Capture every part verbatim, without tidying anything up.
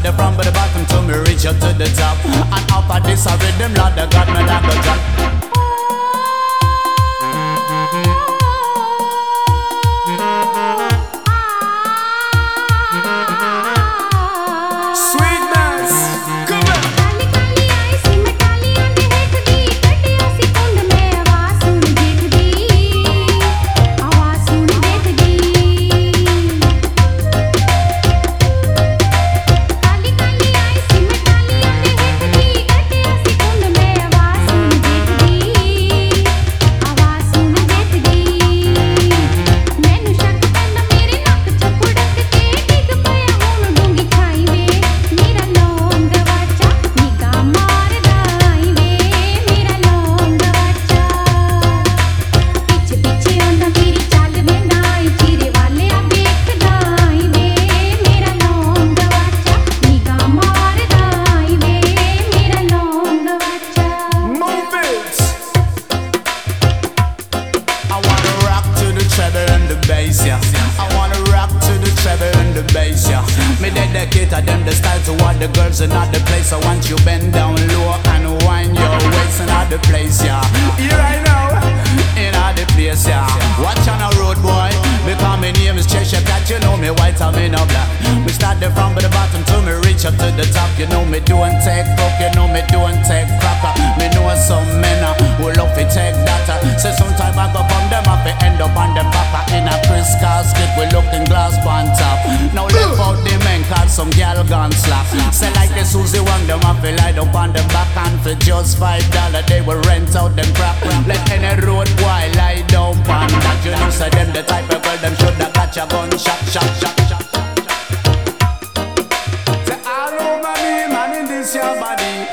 start it from the bottom till me reach up to the top. And after this I rhythm, Lord of God, me not go drop. I wanna rock to the treble and the bass, yeah. Me dedicate to them the style to all the girls in all the place. I want you bend down low and wind your waist in all the place, yeah. Here I know, in all the place, yeah. Watch on a road, boy, because my name is Cheshire Cat. You know me white, I'm in a black. We start the from the bottom till me reach up to the top. You know me don't take coke, you know me don't take cracker. Me know some men uh, who love to take that. Uh. Say sometime I go from them up, they end up on them papa in a Chris casket. We looking glass on top. Now left out the men cause some gal gone slap. Say like the Susie Wang, them up they light up on the back and for just five dollars they will rent out them crap. Let any road boy lie down pan that. You know say them the type of girl them shoulda catch a gun shot, shot, shot, shot, shot. Say all over me man in this your body.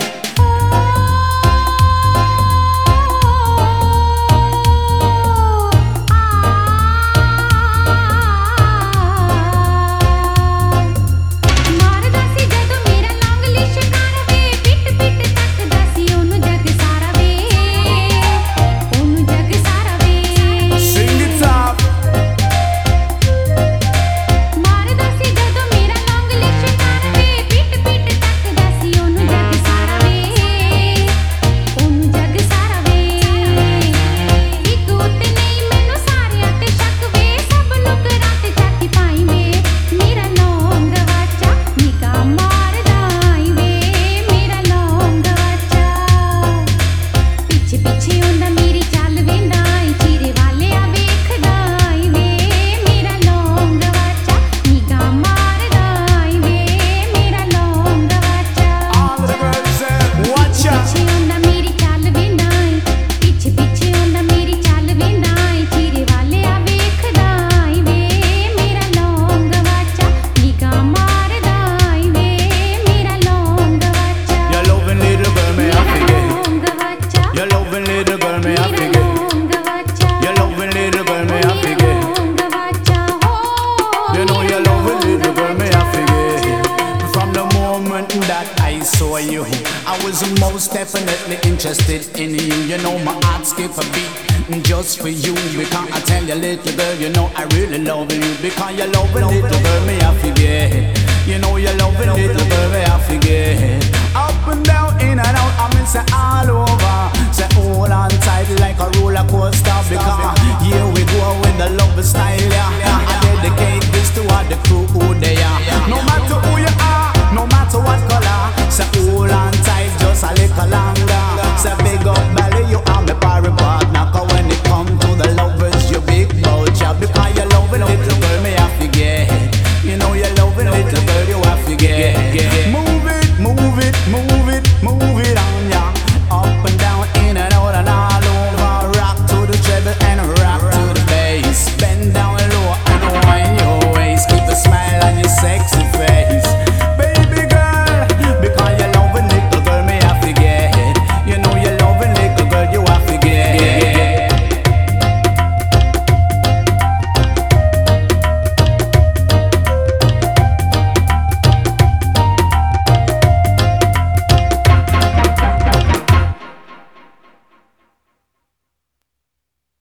saw you, I was most definitely interested in you. You know my heart skip a beat just for you. Because I tell you, little girl, you know I really love you. Because you love a little girl, me I forget. You know you love a little girl, me I forget. Up and down, in and out, I mean say all over. Say hold on tight like a roller coaster. Because here we go with the love style, yeah.